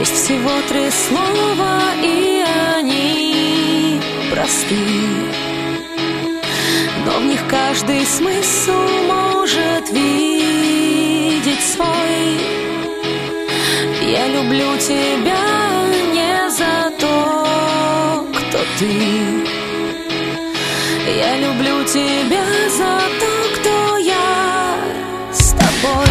Есть всего 3 слова, и они просты, но в них каждый смысл может видеть свой. Я люблю тебя не за то, кто ты. Я люблю тебя за то, кто я с тобой.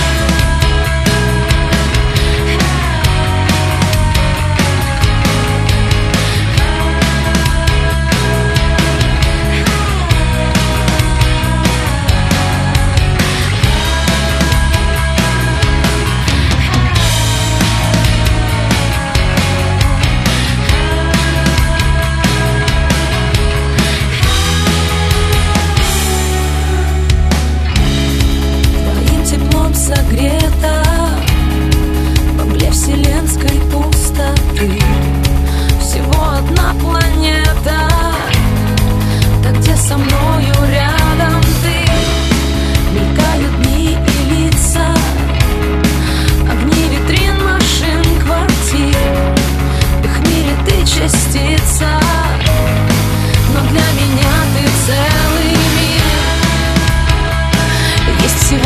Согрета во мгле вселенской пустоты. Всего одна планета, та, где со мною рядом ты. Мелькают дни и лица, огни витрин, машин, квартир. В их мире ты частица, но для меня ты целый мир. Есть всего